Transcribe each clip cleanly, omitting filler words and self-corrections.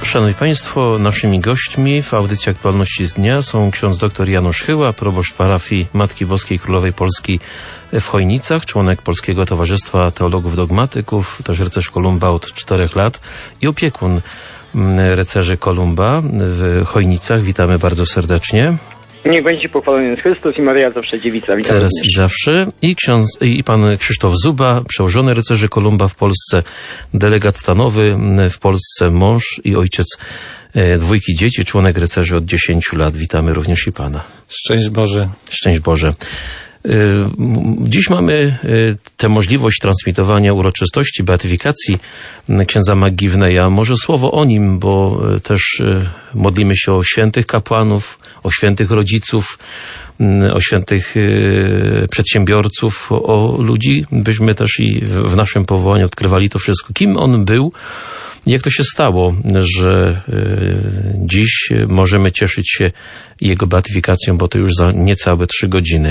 Szanowni Państwo, naszymi gośćmi w audycji Aktualności z Dnia są ksiądz dr Janusz Chyła, proboszcz parafii Matki Boskiej Królowej Polski w Chojnicach, członek Polskiego Towarzystwa Teologów Dogmatyków, też rycerz Kolumba od 4 lat i opiekun rycerzy Kolumba w Chojnicach. Witamy bardzo serdecznie. Niech będzie pochwalony Chrystus i Maryja zawsze dziewica. Witam teraz i zawsze. I pan Krzysztof Zuba, przełożony rycerzy Kolumba w Polsce, delegat stanowy w Polsce, mąż i ojciec 2 dzieci, członek rycerzy od 10 lat. Witamy również i pana. Szczęść Boże. Szczęść Boże. Dziś mamy tę możliwość transmitowania uroczystości beatyfikacji księdza McGivneya. Może słowo o nim, bo też modlimy się o świętych kapłanów, o świętych rodziców, o świętych przedsiębiorców, o ludzi, byśmy też i w naszym powołaniu odkrywali to wszystko. Kim on był? Jak to się stało, że dziś możemy cieszyć się jego beatyfikacją, bo to już za niecałe 3 godziny.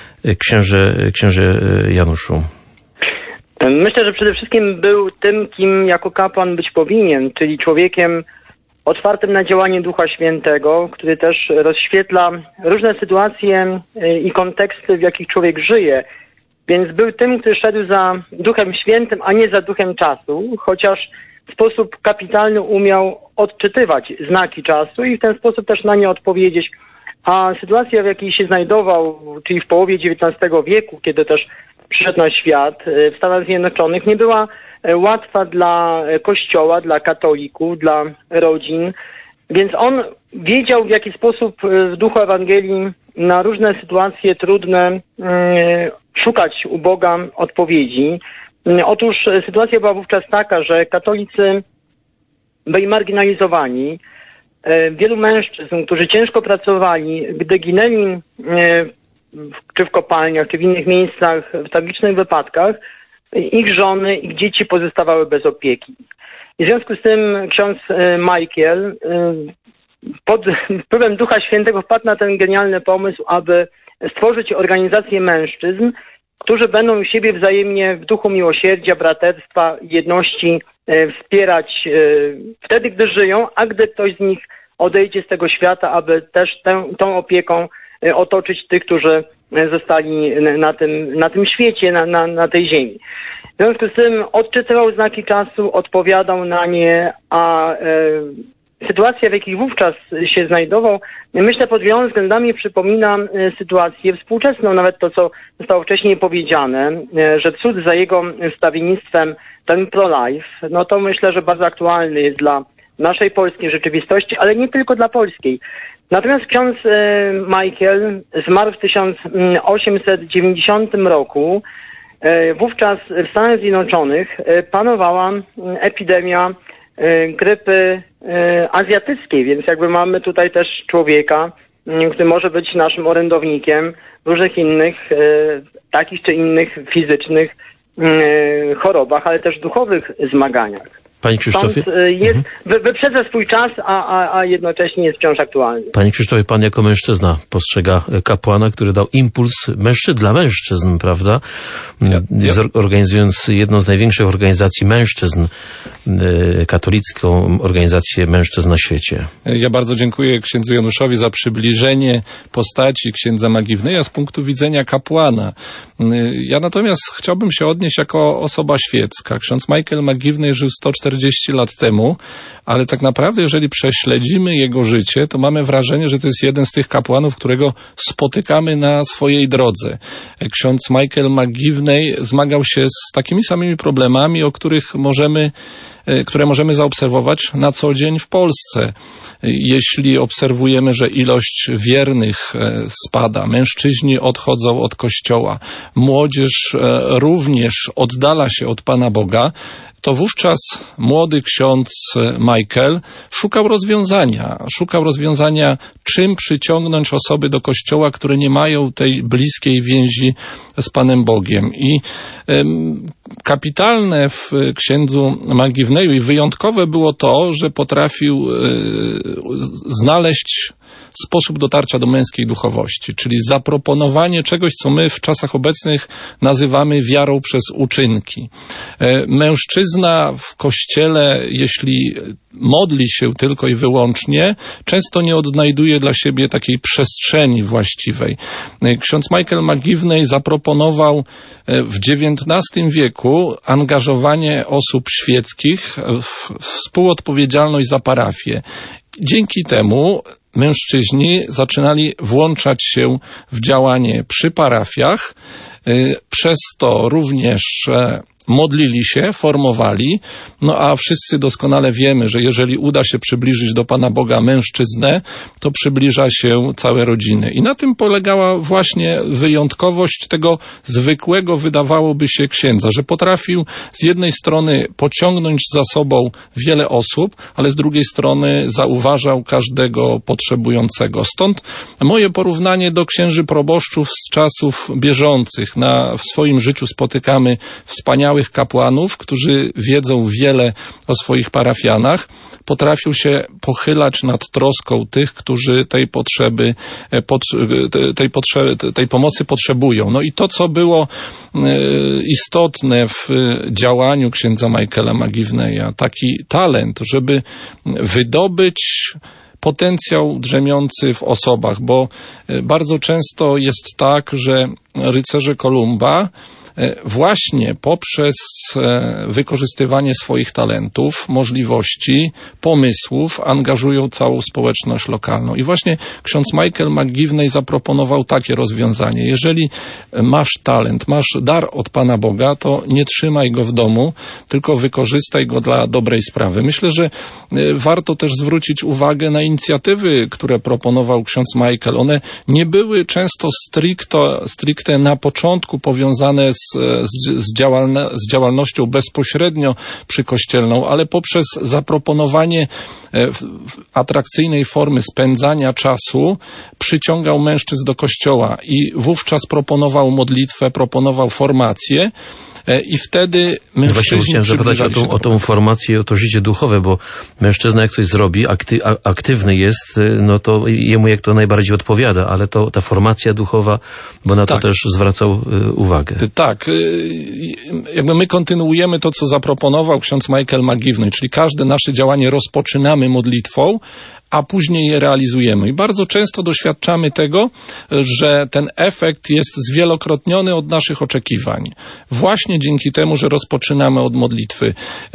Księże Januszu. Myślę, że przede wszystkim był tym, kim jako kapłan być powinien, czyli człowiekiem otwartym na działanie Ducha Świętego, który też rozświetla różne sytuacje i konteksty, w jakich człowiek żyje. Więc był tym, który szedł za Duchem Świętym, a nie za duchem czasu, chociaż w sposób kapitalny umiał odczytywać znaki czasu i w ten sposób też na nie odpowiedzieć. A sytuacja, w jakiej się znajdował, czyli w połowie XIX wieku, kiedy też przyszedł na świat w Stanach Zjednoczonych, nie była łatwa dla Kościoła, dla katolików, dla rodzin. Więc on wiedział, w jaki sposób w duchu Ewangelii na różne sytuacje trudne szukać u Boga odpowiedzi. Otóż sytuacja była wówczas taka, że katolicy byli marginalizowani. Wielu mężczyzn, którzy ciężko pracowali, gdy ginęli czy w kopalniach, czy w innych miejscach w tragicznych wypadkach, ich żony, ich dzieci pozostawały bez opieki. I w związku z tym ksiądz Michael pod wpływem Ducha Świętego wpadł na ten genialny pomysł, aby stworzyć organizację mężczyzn, którzy będą siebie wzajemnie w duchu miłosierdzia, braterstwa, jedności wspierać wtedy, gdy żyją, a gdy ktoś z nich odejdzie z tego świata, aby też tą opieką otoczyć tych, którzy zostali na tym świecie, na tej ziemi. W związku z tym odczytywał znaki czasu, odpowiadał na nie, a sytuacja, w jakiej wówczas się znajdował, myślę, pod wieloma względami przypomina sytuację współczesną, nawet to, co zostało wcześniej powiedziane, że cud za jego wstawiennictwem, ten pro-life, no to myślę, że bardzo aktualny jest dla naszej polskiej rzeczywistości, ale nie tylko dla polskiej. Natomiast ksiądz Michael zmarł w 1890 roku. Wówczas w Stanach Zjednoczonych panowała epidemia grypy azjatyckiej, więc jakby mamy tutaj też człowieka, który może być naszym orędownikiem w różnych innych, takich czy innych fizycznych chorobach, ale też duchowych zmaganiach. Panie Krzysztofie? Wyprzedza swój czas, a jednocześnie jest wciąż aktualny. Panie Krzysztofie, pan jako mężczyzna postrzega kapłana, który dał impuls dla mężczyzn, prawda? Organizując jedną z największych organizacji mężczyzn, katolicką organizację mężczyzn na świecie. Ja bardzo dziękuję księdzu Januszowi za przybliżenie postaci księdza McGivneya z punktu widzenia kapłana. Ja natomiast chciałbym się odnieść jako osoba świecka. Ksiądz Michael McGivney żył 140 lat temu, ale tak naprawdę, jeżeli prześledzimy jego życie, to mamy wrażenie, że to jest jeden z tych kapłanów, którego spotykamy na swojej drodze. Ksiądz Michael McGivney zmagał się z takimi samymi problemami, które możemy zaobserwować na co dzień w Polsce. Jeśli obserwujemy, że ilość wiernych spada, mężczyźni odchodzą od Kościoła, młodzież również oddala się od Pana Boga, to wówczas młody ksiądz Michael szukał rozwiązania, czym przyciągnąć osoby do Kościoła, które nie mają tej bliskiej więzi z Panem Bogiem. I kapitalne w księdzu McGivneyu i wyjątkowe było to, że potrafił znaleźć sposób dotarcia do męskiej duchowości, czyli zaproponowanie czegoś, co my w czasach obecnych nazywamy wiarą przez uczynki. Mężczyzna w Kościele, jeśli modli się tylko i wyłącznie, często nie odnajduje dla siebie takiej przestrzeni właściwej. Ksiądz Michael McGivney zaproponował w XIX wieku angażowanie osób świeckich w współodpowiedzialność za parafię. Dzięki temu mężczyźni zaczynali włączać się w działanie przy parafiach, przez to również modlili się, formowali, no a wszyscy doskonale wiemy, że jeżeli uda się przybliżyć do Pana Boga mężczyznę, to przybliża się całe rodziny. I na tym polegała właśnie wyjątkowość tego zwykłego, wydawałoby się, księdza, że potrafił z jednej strony pociągnąć za sobą wiele osób, ale z drugiej strony zauważał każdego potrzebującego. Stąd moje porównanie do księży proboszczów z czasów bieżących. W swoim życiu spotykamy wspaniałych kapłanów, którzy wiedzą wiele o swoich parafianach, potrafią się pochylać nad troską tych, którzy tej pomocy potrzebują. No i to, co było istotne w działaniu księdza Michaela McGivneya, taki talent, żeby wydobyć potencjał drzemiący w osobach, bo bardzo często jest tak, że rycerze Kolumba właśnie poprzez wykorzystywanie swoich talentów, możliwości, pomysłów angażują całą społeczność lokalną. I właśnie ksiądz Michael McGivney zaproponował takie rozwiązanie. Jeżeli masz talent, masz dar od Pana Boga, to nie trzymaj go w domu, tylko wykorzystaj go dla dobrej sprawy. Myślę, że warto też zwrócić uwagę na inicjatywy, które proponował ksiądz Michael. One nie były często stricte na początku powiązane z działalnością bezpośrednio przykościelną, ale poprzez zaproponowanie atrakcyjnej formy spędzania czasu przyciągał mężczyzn do kościoła i wówczas proponował modlitwę, proponował formację. I wtedy mężczyźni właśnie chciałem zapytać o tą formację, o to życie duchowe, bo mężczyzna jak coś zrobi, aktywny jest, no to jemu jak to najbardziej odpowiada, ale to ta formacja duchowa, bo na to też zwracał uwagę. Tak. Jakby my kontynuujemy to, co zaproponował ksiądz Michael McGivney, czyli każde nasze działanie rozpoczynamy modlitwą, a później je realizujemy. I bardzo często doświadczamy tego, że ten efekt jest zwielokrotniony od naszych oczekiwań. Właśnie dzięki temu, że rozpoczynamy od modlitwy.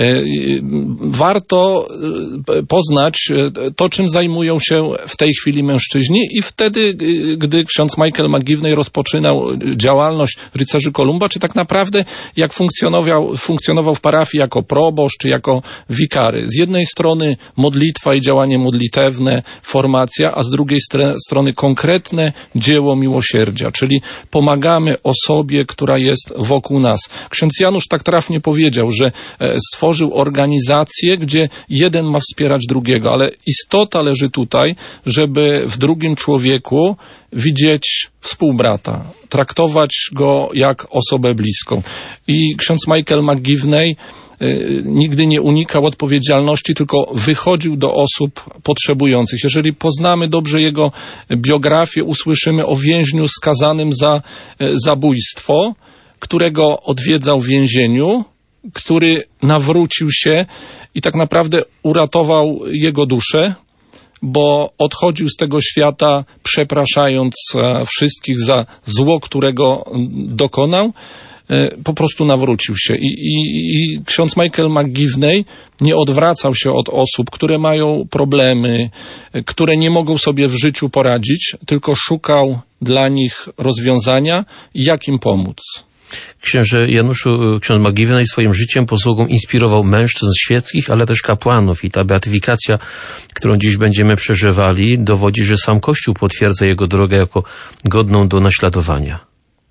Warto poznać to, czym zajmują się w tej chwili mężczyźni i wtedy, gdy ksiądz Michael McGivney rozpoczynał działalność rycerzy Kolumba, czy tak naprawdę jak funkcjonował w parafii jako proboszcz, czy jako wikary. Z jednej strony modlitwa i działanie modlitewne, formacja, a z drugiej strony konkretne dzieło miłosierdzia, czyli pomagamy osobie, która jest wokół nas. Ksiądz Janusz tak trafnie powiedział, że stworzył organizację, gdzie jeden ma wspierać drugiego, ale istota leży tutaj, żeby w drugim człowieku widzieć współbrata, traktować go jak osobę bliską. I ksiądz Michael McGivney nigdy nie unikał odpowiedzialności, tylko wychodził do osób potrzebujących. Jeżeli poznamy dobrze jego biografię, usłyszymy o więźniu skazanym za zabójstwo, którego odwiedzał w więzieniu, który nawrócił się i tak naprawdę uratował jego duszę, bo odchodził z tego świata przepraszając wszystkich za zło, którego dokonał. Po prostu nawrócił się. I ksiądz Michael McGivney nie odwracał się od osób, które mają problemy, które nie mogą sobie w życiu poradzić, tylko szukał dla nich rozwiązania i jak im pomóc. Księże Januszu, ksiądz McGivney swoim życiem, posługą inspirował mężczyzn świeckich, ale też kapłanów i ta beatyfikacja, którą dziś będziemy przeżywali, dowodzi, że sam Kościół potwierdza jego drogę jako godną do naśladowania.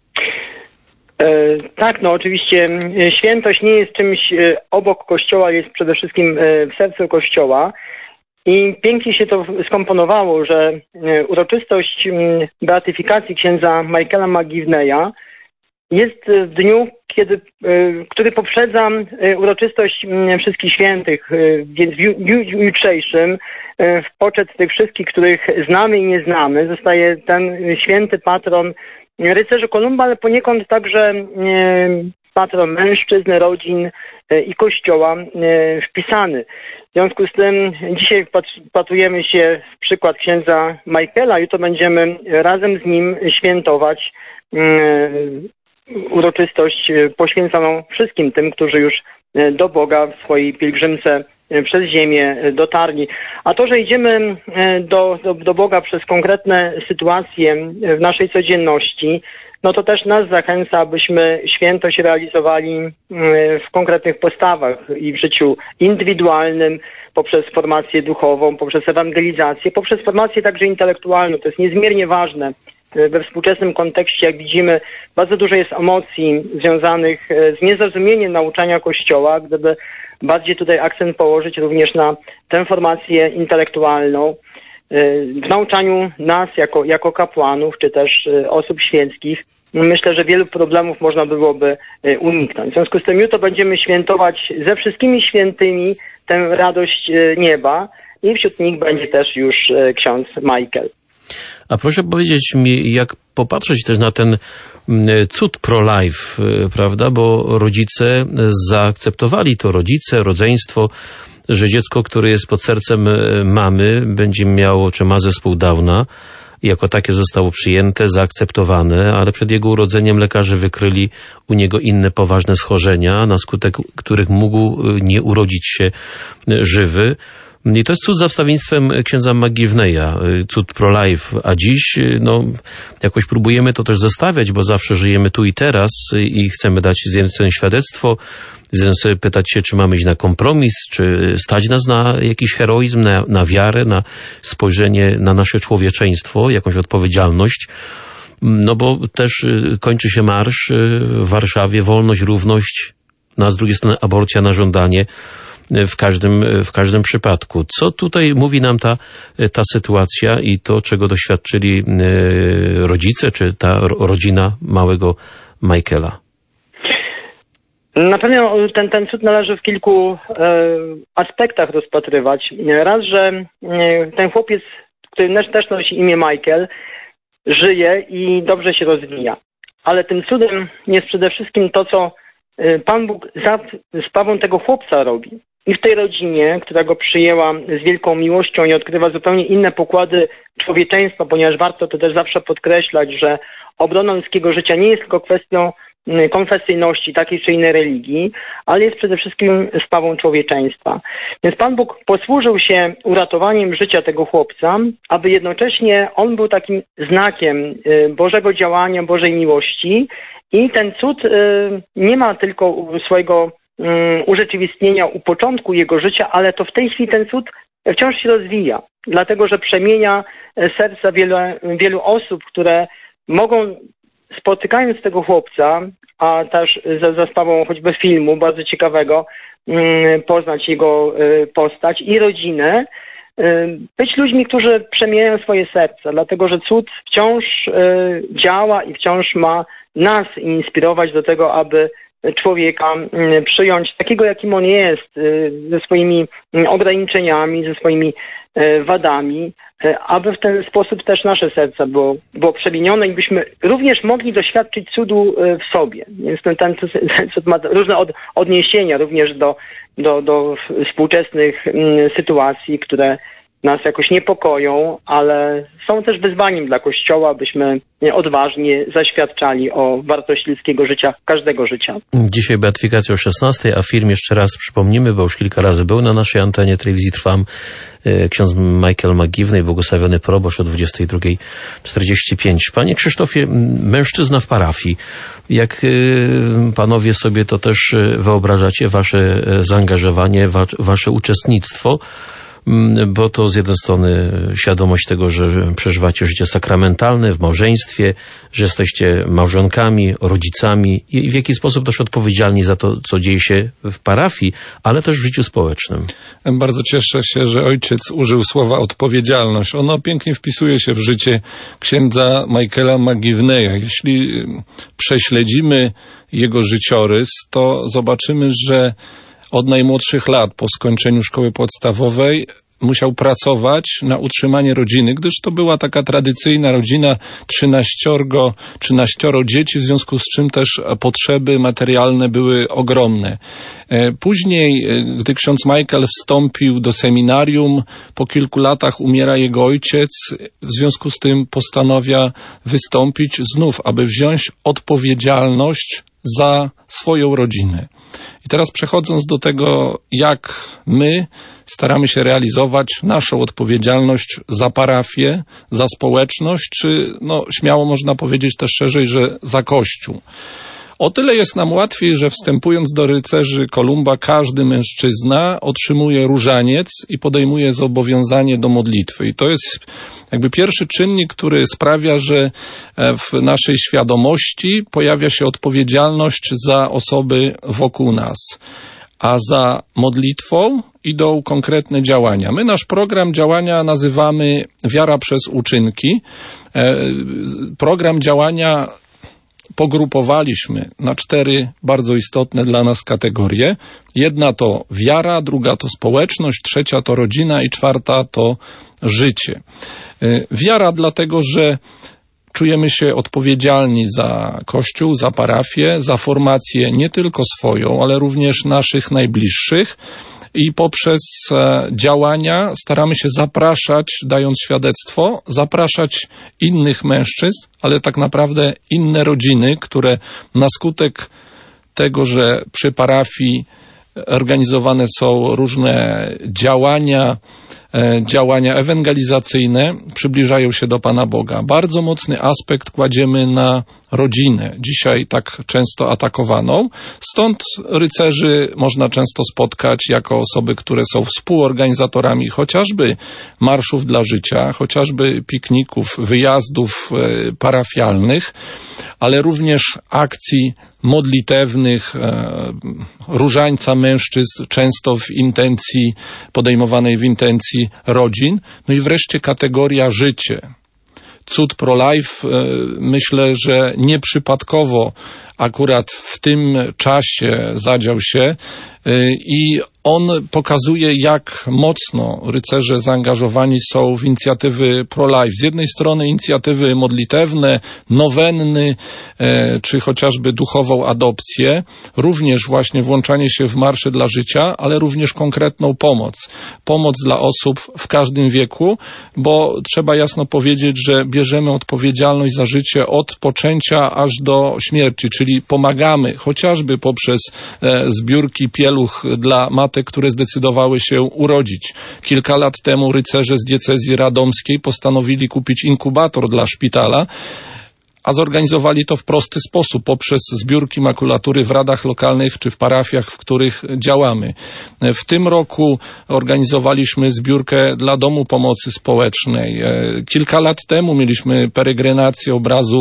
Tak, no oczywiście świętość nie jest czymś obok Kościoła, jest przede wszystkim w sercu Kościoła i pięknie się to skomponowało, że uroczystość beatyfikacji księdza Michaela McGivneya jest w dniu, który poprzedza uroczystość Wszystkich Świętych, więc w dniu jutrzejszym w poczet tych wszystkich, których znamy i nie znamy, zostaje ten święty patron rycerzy Kolumba, ale poniekąd także patron mężczyzn, rodzin i Kościoła wpisany. W związku z tym dzisiaj wpatrujemy się w przykład księdza Michaela, jutro będziemy razem z nim świętować uroczystość poświęconą wszystkim tym, którzy już do Boga w swojej pielgrzymce przez ziemię dotarli. A to, że idziemy do Boga przez konkretne sytuacje w naszej codzienności, no to też nas zachęca, abyśmy świętość realizowali w konkretnych postawach i w życiu indywidualnym, poprzez formację duchową, poprzez ewangelizację, poprzez formację także intelektualną. To jest niezmiernie ważne. We współczesnym kontekście, jak widzimy, bardzo dużo jest emocji związanych z niezrozumieniem nauczania Kościoła, gdyby bardziej tutaj akcent położyć również na tę formację intelektualną, w nauczaniu nas jako kapłanów, czy też osób świeckich, myślę, że wielu problemów można byłoby uniknąć. W związku z tym jutro będziemy świętować ze wszystkimi świętymi tę radość nieba i wśród nich będzie też już ksiądz Michael. A proszę powiedzieć mi, jak popatrzeć też na ten cud pro-life, prawda, bo rodzice zaakceptowali to, rodzeństwo, że dziecko, które jest pod sercem mamy, będzie miało, czy ma zespół Downa, jako takie zostało przyjęte, zaakceptowane, ale przed jego urodzeniem lekarze wykryli u niego inne poważne schorzenia, na skutek których mógł nie urodzić się żywy. I to jest cud za wstawiennictwem księdza McGivneya, cud pro-life, a dziś jakoś próbujemy to też zestawiać, bo zawsze żyjemy tu i teraz i chcemy dać z jednej strony świadectwo, z jednej strony pytać się, czy mamy iść na kompromis, czy stać nas na jakiś heroizm, na wiarę, na spojrzenie na nasze człowieczeństwo, jakąś odpowiedzialność. No bo też kończy się marsz w Warszawie, wolność, równość, a z drugiej strony aborcja na żądanie. W każdym przypadku. Co tutaj mówi nam ta sytuacja i to, czego doświadczyli rodzice, czy ta rodzina małego Michaela? Na pewno ten cud należy w kilku aspektach rozpatrywać. Raz, że ten chłopiec, który też nosi imię Michael, żyje i dobrze się rozwija. Ale tym cudem jest przede wszystkim to, co Pan Bóg za sprawą tego chłopca robi. I w tej rodzinie, która go przyjęła z wielką miłością i odkrywa zupełnie inne pokłady człowieczeństwa, ponieważ warto to też zawsze podkreślać, że obrona ludzkiego życia nie jest tylko kwestią konfesyjności takiej czy innej religii, ale jest przede wszystkim sprawą człowieczeństwa. Więc Pan Bóg posłużył się uratowaniem życia tego chłopca, aby jednocześnie on był takim znakiem Bożego działania, Bożej miłości i ten cud nie ma tylko swojego urzeczywistnienia u początku jego życia, ale to w tej chwili ten cud wciąż się rozwija, dlatego że przemienia serca wielu osób, które mogą, spotykając tego chłopca, a też za sprawą choćby filmu bardzo ciekawego, poznać jego postać i rodzinę, być ludźmi, którzy przemieniają swoje serca, dlatego że cud wciąż działa i wciąż ma nas inspirować do tego, aby człowieka przyjąć takiego, jakim on jest, ze swoimi ograniczeniami, ze swoimi wadami, aby w ten sposób też nasze serce było przemienione i byśmy również mogli doświadczyć cudu w sobie. Więc ten cud ma różne odniesienia również do współczesnych sytuacji, które nas jakoś niepokoją, ale są też wyzwaniem dla Kościoła, abyśmy odważnie zaświadczali o wartości ludzkiego życia, każdego życia. Dzisiaj beatyfikacja o 16, a film jeszcze raz przypomnimy, bo już kilka razy był na naszej antenie telewizji Trwam, ksiądz Michael McGivney, błogosławiony proboszcz o 22:45. Panie Krzysztofie, mężczyzna w parafii, jak panowie sobie to też wyobrażacie, wasze zaangażowanie, wasze uczestnictwo, bo to z jednej strony świadomość tego, że przeżywacie życie sakramentalne w małżeństwie, że jesteście małżonkami, rodzicami i w jakiś sposób też odpowiedzialni za to, co dzieje się w parafii, ale też w życiu społecznym. Bardzo cieszę się, że ojciec użył słowa odpowiedzialność. Ono pięknie wpisuje się w życie księdza Michaela McGivneya. Jeśli prześledzimy jego życiorys, to zobaczymy, że od najmłodszych lat po skończeniu szkoły podstawowej musiał pracować na utrzymanie rodziny, gdyż to była taka tradycyjna rodzina, 13 dzieci, w związku z czym też potrzeby materialne były ogromne. Później, gdy ksiądz Michael wstąpił do seminarium, po kilku latach umiera jego ojciec, w związku z tym postanawia wystąpić znów, aby wziąć odpowiedzialność za swoją rodzinę. I teraz przechodząc do tego, jak my staramy się realizować naszą odpowiedzialność za parafię, za społeczność, czy śmiało można powiedzieć też szerzej, że za Kościół. O tyle jest nam łatwiej, że wstępując do rycerzy Kolumba, każdy mężczyzna otrzymuje różaniec i podejmuje zobowiązanie do modlitwy. I to jest jakby pierwszy czynnik, który sprawia, że w naszej świadomości pojawia się odpowiedzialność za osoby wokół nas. A za modlitwą idą konkretne działania. My nasz program działania nazywamy Wiara przez uczynki. Program działania pogrupowaliśmy na 4 bardzo istotne dla nas kategorie. Jedna to wiara, druga to społeczność, trzecia to rodzina i czwarta to życie. Wiara dlatego, że czujemy się odpowiedzialni za Kościół, za parafię, za formację nie tylko swoją, ale również naszych najbliższych. I poprzez działania staramy się zapraszać, dając świadectwo, zapraszać innych mężczyzn, ale tak naprawdę inne rodziny, które na skutek tego, że przy parafii organizowane są różne działania ewangelizacyjne, przybliżają się do Pana Boga. Bardzo mocny aspekt kładziemy na rodzinę, dzisiaj tak często atakowaną. Stąd rycerzy można często spotkać jako osoby, które są współorganizatorami chociażby marszów dla życia, chociażby pikników, wyjazdów parafialnych, ale również akcji modlitewnych, różańca mężczyzn, często podejmowanej w intencji rodzin. No i wreszcie kategoria życie. Cud pro-life, myślę, że nieprzypadkowo akurat w tym czasie zadział się i on pokazuje, jak mocno rycerze zaangażowani są w inicjatywy pro-life. Z jednej strony inicjatywy modlitewne, nowenny, czy chociażby duchową adopcję, również właśnie włączanie się w marsze dla życia, ale również konkretną pomoc. Pomoc dla osób w każdym wieku, bo trzeba jasno powiedzieć, że bierzemy odpowiedzialność za życie od poczęcia aż do śmierci, czyli pomagamy chociażby poprzez zbiórki pieluch dla matek, które zdecydowały się urodzić. Kilka lat temu rycerze z diecezji radomskiej postanowili kupić inkubator dla szpitala, a zorganizowali to w prosty sposób, poprzez zbiórki makulatury w radach lokalnych czy w parafiach, w których działamy. W tym roku organizowaliśmy zbiórkę dla Domu Pomocy Społecznej. Kilka lat temu mieliśmy peregrinację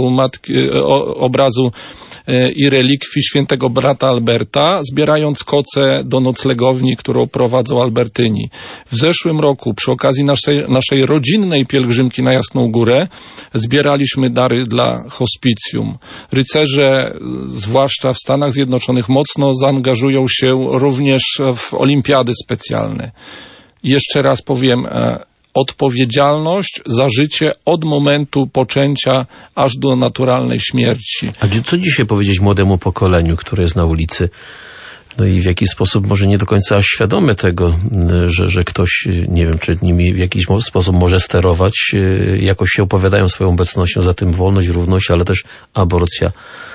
obrazu i relikwii świętego brata Alberta, zbierając koce do noclegowni, którą prowadzą Albertyni. W zeszłym roku, przy okazji naszej rodzinnej pielgrzymki na Jasną Górę, zbieraliśmy dary dla hospicjum. Rycerze, zwłaszcza w Stanach Zjednoczonych, mocno zaangażują się również w olimpiady specjalne. Jeszcze raz powiem, odpowiedzialność za życie od momentu poczęcia aż do naturalnej śmierci. A co dzisiaj powiedzieć młodemu pokoleniu, które jest na ulicy? No i w jaki sposób, może nie do końca świadome tego, że ktoś, nie wiem, czy nimi w jakiś sposób może sterować, jakoś się opowiadają swoją obecnością za tym wolność, równość, ale też aborcja.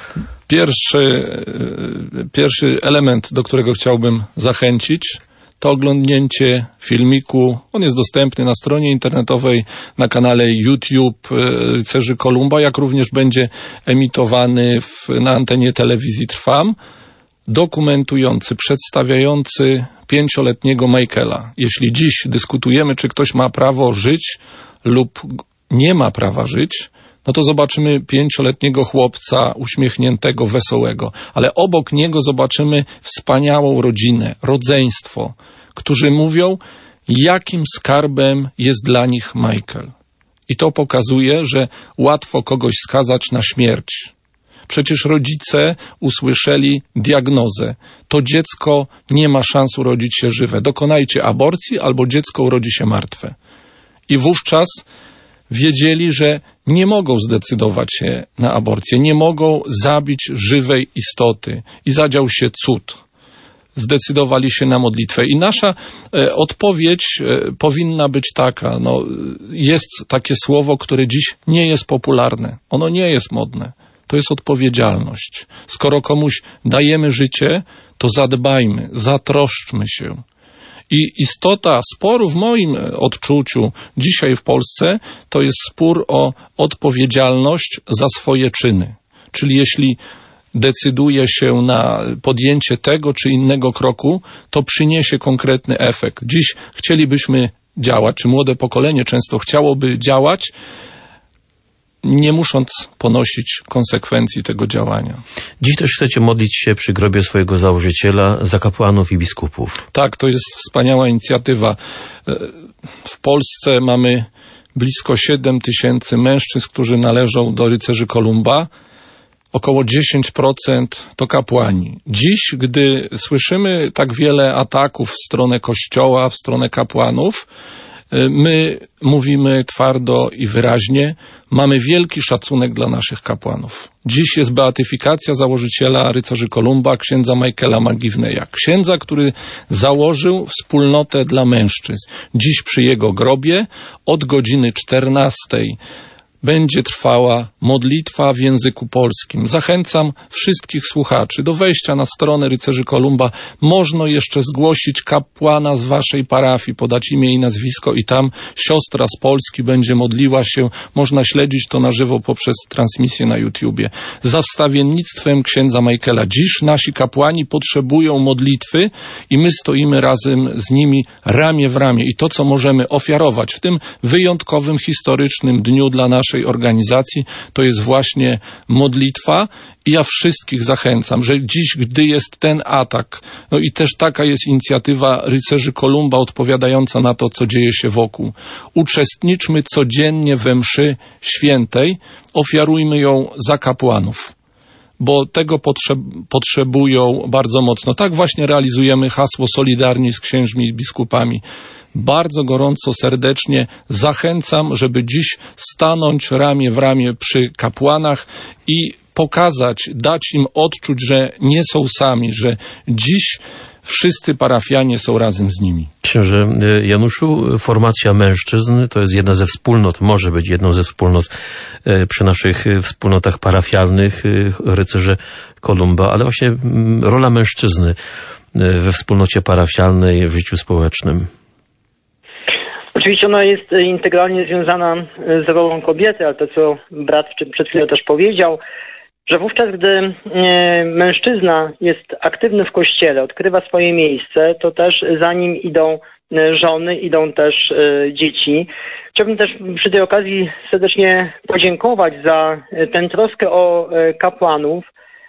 Pierwszy element, do którego chciałbym zachęcić, to oglądnięcie filmiku. On jest dostępny na stronie internetowej, na kanale YouTube Rycerzy Kolumba, jak również będzie emitowany na antenie telewizji Trwam, dokumentujący, przedstawiający 5-letniego Michaela. Jeśli dziś dyskutujemy, czy ktoś ma prawo żyć lub nie ma prawa żyć, no to zobaczymy 5-letniego chłopca uśmiechniętego, wesołego. Ale obok niego zobaczymy wspaniałą rodzinę, rodzeństwo, którzy mówią, jakim skarbem jest dla nich Michael. I to pokazuje, że łatwo kogoś skazać na śmierć. Przecież rodzice usłyszeli diagnozę. To dziecko nie ma szans urodzić się żywe. Dokonajcie aborcji albo dziecko urodzi się martwe. I wówczas wiedzieli, że nie mogą zdecydować się na aborcję. Nie mogą zabić żywej istoty. I zadział się cud. Zdecydowali się na modlitwę. I nasza odpowiedź powinna być taka. Jest takie słowo, które dziś nie jest popularne. Ono nie jest modne. To jest odpowiedzialność. Skoro komuś dajemy życie, to zadbajmy, zatroszczmy się. I istota sporu w moim odczuciu dzisiaj w Polsce to jest spór o odpowiedzialność za swoje czyny. Czyli jeśli decyduje się na podjęcie tego czy innego kroku, to przyniesie konkretny efekt. Dziś chcielibyśmy działać, czy młode pokolenie często chciałoby działać, nie musząc ponosić konsekwencji tego działania. Dziś też chcecie modlić się przy grobie swojego założyciela za kapłanów i biskupów. Tak, to jest wspaniała inicjatywa. W Polsce mamy blisko 7 000 mężczyzn, którzy należą do rycerzy Kolumba. Około 10% to kapłani. Dziś, gdy słyszymy tak wiele ataków w stronę Kościoła, w stronę kapłanów, my mówimy twardo i wyraźnie, mamy wielki szacunek dla naszych kapłanów. Dziś jest beatyfikacja założyciela rycerzy Kolumba, księdza Michaela Magiwneya. Księdza, który założył wspólnotę dla mężczyzn. Dziś przy jego grobie od godziny 14 będzie trwała modlitwa w języku polskim. Zachęcam wszystkich słuchaczy do wejścia na stronę rycerzy Kolumba. Można jeszcze zgłosić kapłana z waszej parafii, podać imię i nazwisko i tam siostra z Polski będzie modliła się. Można śledzić to na żywo poprzez transmisję na YouTubie. Za wstawiennictwem księdza Michaela. Dziś nasi kapłani potrzebują modlitwy i my stoimy razem z nimi ramię w ramię. I to, co możemy ofiarować w tym wyjątkowym, historycznym dniu dla naszej organizacji, to jest właśnie modlitwa i ja wszystkich zachęcam, że dziś, gdy jest ten atak, i też taka jest inicjatywa rycerzy Kolumba odpowiadająca na to, co dzieje się wokół. Uczestniczmy codziennie we mszy świętej, ofiarujmy ją za kapłanów, bo tego potrzebują bardzo mocno. Tak właśnie realizujemy hasło Solidarni z księżmi i biskupami. Bardzo gorąco, serdecznie zachęcam, żeby dziś stanąć ramię w ramię przy kapłanach i pokazać, dać im odczuć, że nie są sami, że dziś wszyscy parafianie są razem z nimi. Księże Januszu, formacja mężczyzn to jest jedna ze wspólnot, może być jedną ze wspólnot przy naszych wspólnotach parafialnych, rycerze Kolumba, ale właśnie rola mężczyzny we wspólnocie parafialnej w życiu społecznym. Oczywiście ona jest integralnie związana z rolą kobiety, ale to, co brat przed chwilą też powiedział, że wówczas, gdy mężczyzna jest aktywny w kościele, odkrywa swoje miejsce, to też za nim idą żony, idą też dzieci. Chciałbym też przy tej okazji serdecznie podziękować za tę troskę o kapłanów,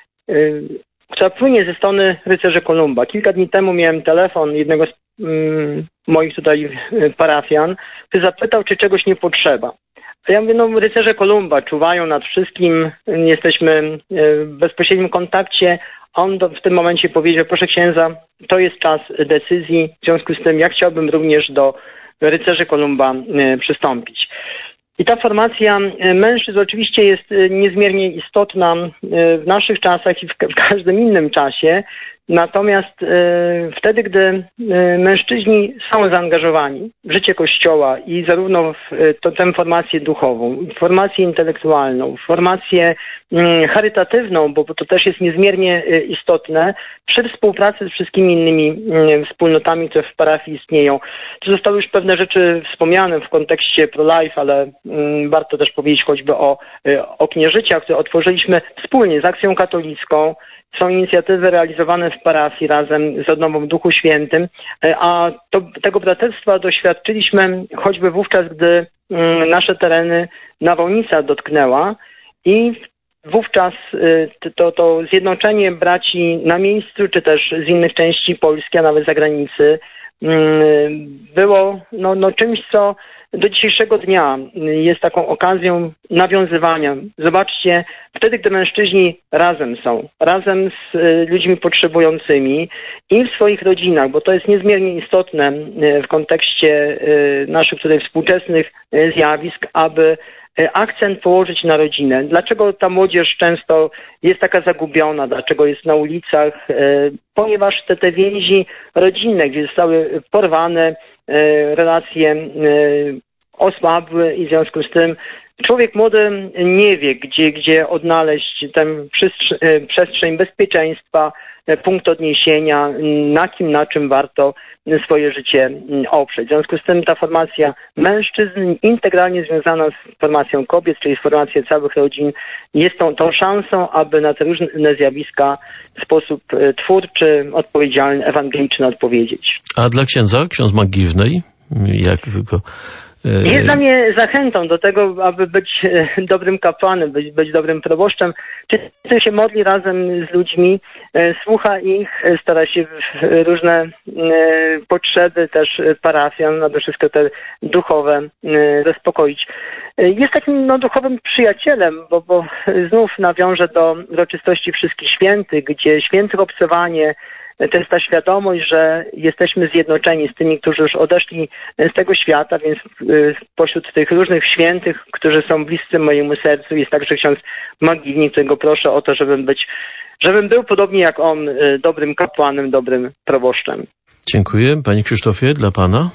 która płynie ze strony rycerzy Kolumba. Kilka dni temu miałem telefon jednego z moich tutaj parafian, który zapytał, czy czegoś nie potrzeba. A ja mówię, rycerze Kolumba czuwają nad wszystkim, jesteśmy w bezpośrednim kontakcie. On w tym momencie powiedział, proszę księdza, to jest czas decyzji, w związku z tym ja chciałbym również do rycerzy Kolumba przystąpić. I ta formacja mężczyzn oczywiście jest niezmiernie istotna w naszych czasach i w każdym innym czasie. Natomiast wtedy, gdy mężczyźni są zaangażowani w życie Kościoła i zarówno w tę formację duchową, formację intelektualną, formację charytatywną, bo to też jest niezmiernie istotne, przy współpracy z wszystkimi innymi wspólnotami, które w parafii istnieją. Tu zostały już pewne rzeczy wspomniane w kontekście pro-life, ale warto też powiedzieć choćby o oknie życia, które otworzyliśmy wspólnie z Akcją Katolicką, są inicjatywy realizowane w parafii razem z Odnową w Duchu Świętym, a tego braterstwa doświadczyliśmy choćby wówczas, gdy nasze tereny nawałnica dotknęła i wówczas to zjednoczenie braci na miejscu, czy też z innych części Polski, a nawet zagranicy, było czymś, co do dzisiejszego dnia jest taką okazją nawiązywania. Zobaczcie, wtedy, gdy mężczyźni razem są, razem z ludźmi potrzebującymi i w swoich rodzinach, bo to jest niezmiernie istotne w kontekście naszych tutaj współczesnych zjawisk, aby akcent położyć na rodzinę. Dlaczego ta młodzież często jest taka zagubiona? Dlaczego jest na ulicach? Ponieważ te więzi rodzinne, gdzie zostały porwane, relacje osłabły i w związku z tym człowiek młody nie wie, gdzie odnaleźć tę przestrzeń bezpieczeństwa, punkt odniesienia, na czym warto swoje życie oprzeć. W związku z tym ta formacja mężczyzn integralnie związana z formacją kobiet, czyli z formacją całych rodzin, jest tą szansą, aby na te różne zjawiska w sposób twórczy, odpowiedzialny, ewangeliczny odpowiedzieć. A dla księdza, ksiądz Magiwnej, jak go... Jest dla mnie zachętą do tego, aby być dobrym kapłanem, być dobrym proboszczem. Czy się modli razem z ludźmi, słucha ich, stara się różne potrzeby też parafian, nade wszystko te duchowe, zaspokoić. Jest takim duchowym przyjacielem, bo znów nawiążę do uroczystości Wszystkich Świętych, gdzie świętych obcowanie to jest ta świadomość, że jesteśmy zjednoczeni z tymi, którzy już odeszli z tego świata, więc pośród tych różnych świętych, którzy są bliscy mojemu sercu, jest także ksiądz Magiwnik, którego proszę o to, żebym był podobnie jak on dobrym kapłanem, dobrym proboszczem. Dziękuję. Panie Krzysztofie, dla pana?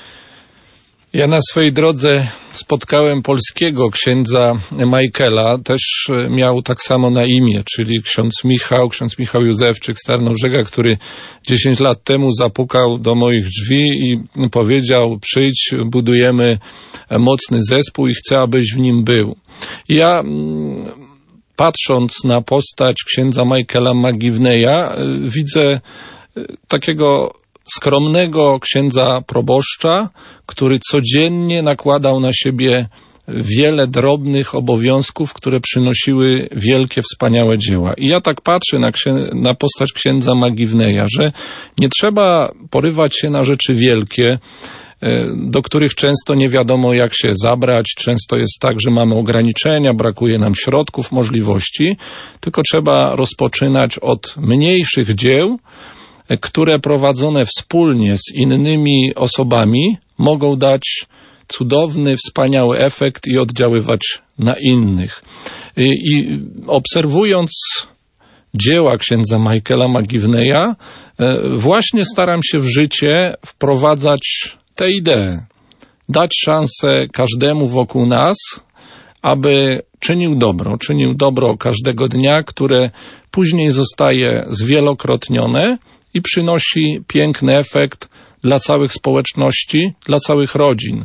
Ja na swojej drodze spotkałem polskiego księdza Michaela, też miał tak samo na imię, czyli ksiądz Michał Józefczyk z Tarnobrzega, który 10 lat temu zapukał do moich drzwi i powiedział: przyjdź, budujemy mocny zespół i chcę, abyś w nim był. I ja, patrząc na postać księdza Michaela Magiwneya, widzę takiego skromnego księdza proboszcza, który codziennie nakładał na siebie wiele drobnych obowiązków, które przynosiły wielkie, wspaniałe dzieła. I ja tak patrzę na postać księdza Magiwneya, że nie trzeba porywać się na rzeczy wielkie, do których często nie wiadomo jak się zabrać. Często jest tak, że mamy ograniczenia, brakuje nam środków, możliwości, tylko trzeba rozpoczynać od mniejszych dzieł, które prowadzone wspólnie z innymi osobami mogą dać cudowny, wspaniały efekt i oddziaływać na innych. I obserwując dzieła księdza Michaela Magiwneya, właśnie staram się w życie wprowadzać tę ideę. Dać szansę każdemu wokół nas, aby czynił dobro każdego dnia, które później zostaje zwielokrotnione i przynosi piękny efekt dla całych społeczności, dla całych rodzin.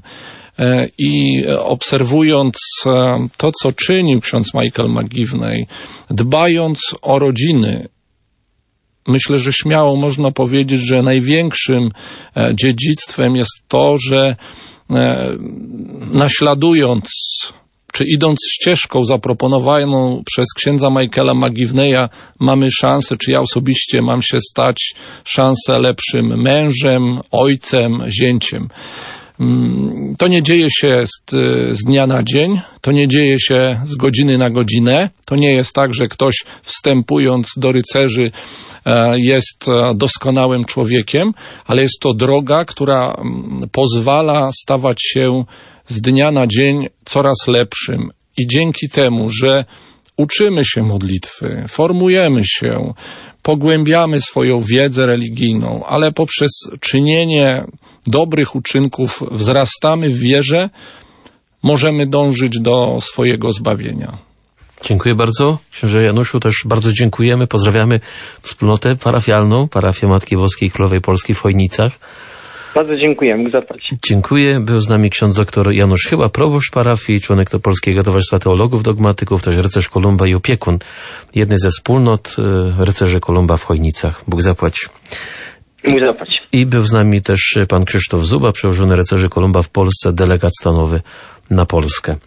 I obserwując to, co czynił ksiądz Michael Magiwnej, dbając o rodziny, myślę, że śmiało można powiedzieć, że największym dziedzictwem jest to, że naśladując czy idąc ścieżką zaproponowaną przez księdza Michaela Magiwneya, mamy szansę, czy ja osobiście mam się stać szansę lepszym mężem, ojcem, zięciem. To nie dzieje się z dnia na dzień, to nie dzieje się z godziny na godzinę. To nie jest tak, że ktoś wstępując do rycerzy jest doskonałym człowiekiem, ale jest to droga, która pozwala stawać się z dnia na dzień coraz lepszym. I dzięki temu, że uczymy się modlitwy, formujemy się, pogłębiamy swoją wiedzę religijną, ale poprzez czynienie dobrych uczynków wzrastamy w wierze, możemy dążyć do swojego zbawienia. Dziękuję bardzo. Księże Januszu, też bardzo dziękujemy. Pozdrawiamy wspólnotę parafialną, parafię Matki Boskiej Królowej Polski w Chojnicach. Bardzo dziękuję, Bóg zapłać. Dziękuję. Był z nami ksiądz dr Janusz Chyła, proboszcz parafii, członek Polskiego Towarzystwa Teologów Dogmatyków, też rycerz Kolumba i opiekun jednej ze wspólnot rycerzy Kolumba w Chojnicach. Bóg zapłać. Bóg zapłać. I był z nami też pan Krzysztof Zuba, przełożony rycerzy Kolumba w Polsce, delegat stanowy na Polskę.